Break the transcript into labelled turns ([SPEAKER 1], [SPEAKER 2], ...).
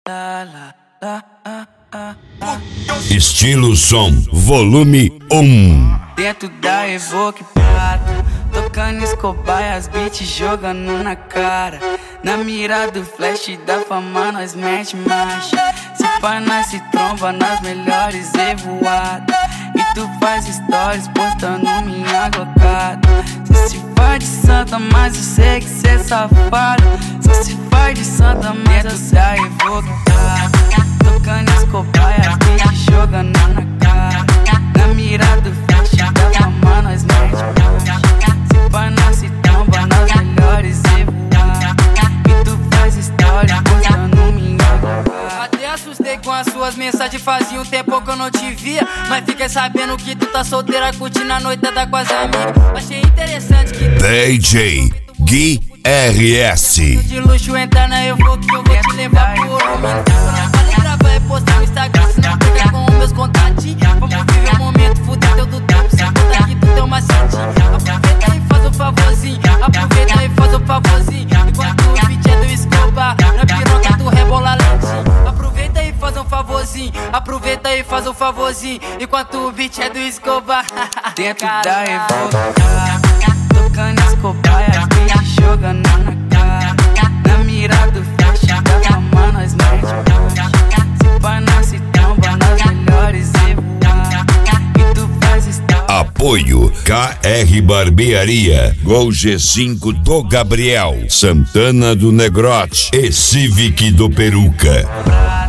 [SPEAKER 1] Estilo som, volume 1.
[SPEAKER 2] Dentro da Evoque Prata, tocando Escobar e as beats jogando na cara. Na mira do flash da fama nós mete marcha. Se pá nós se tromba nas melhores evoadas. E tu faz stories postando minha glocada. Cê se faz de santa, mas eu sei que cê é safado. Cê se faz de santa, mas eu sei da Evoque Prata, tocando Escobar e as beats jogando na cara. Na mira do flash da fama nós mete marcha. Se pá nós se tromba nas melhores evoadas. E tu faz stories postando minha glocada.
[SPEAKER 3] Até assustei com as suas mensagens, fazia um tempo que eu não te via. Mas fiquei sabendo que tu tá solteira, curtindo a noitada com as amigas. Achei interessante que
[SPEAKER 1] DJ Gui RS.
[SPEAKER 3] de luxo entrar na Evoque, que eu vou te levar pro ouro. Não vale gravar e postar no Instagram, se não pega com os meus contatinhos. Vamos viver o momento, fuder teu do tempo, sem contar que tu tem uma macetinho. Aproveita e faz um favorzinho, aproveita e faz um favorzinho. Enquanto o beat é do Escobar, na piroca tu rebola lentinho. Aproveita e faz um favorzinho, aproveita e faz um favorzinho. Enquanto o beat é do Escobar.
[SPEAKER 2] Dentro da Evoque Prata, tocando Escobar e as beats jogando na cara. Na mira do flash da fama nós mete marcha. Se pá nós se tromba nas melhores evoadas. E tu faz stories.
[SPEAKER 1] Apoio KR Barbearia, Gol G5 do Gabriel, Santana do Negrote e Civic do Peruca.